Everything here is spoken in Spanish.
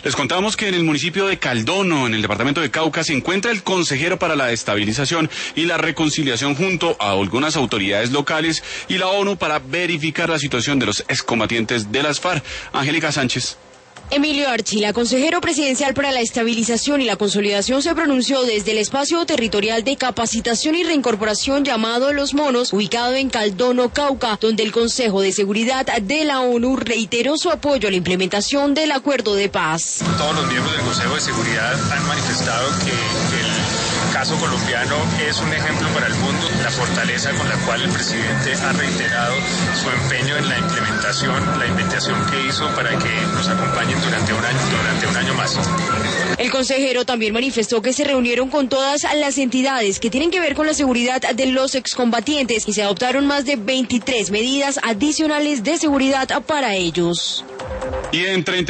Les contamos que en el municipio de Caldono, en el departamento de Cauca, se encuentra el consejero para la estabilización y la reconciliación junto a algunas autoridades locales y la ONU para verificar la situación de los excombatientes de las FARC. Angélica Sánchez. Emilio Archila, consejero presidencial para la estabilización y la consolidación, se pronunció desde el espacio territorial de capacitación y reincorporación llamado Los Monos, ubicado en Caldono, Cauca, donde el Consejo de Seguridad de la ONU reiteró su apoyo a la implementación del acuerdo de paz. Todos los miembros del Consejo de Seguridad han manifestado que el caso colombiano es un ejemplo para el mundo, la fortaleza con la cual el presidente ha reiterado su empeño en la implementación, la invitación que hizo para que nos acompañen durante un año más. El consejero también manifestó que se reunieron con todas las entidades que tienen que ver con la seguridad de los excombatientes y se adoptaron más de 23 medidas adicionales de seguridad para ellos. Y en 30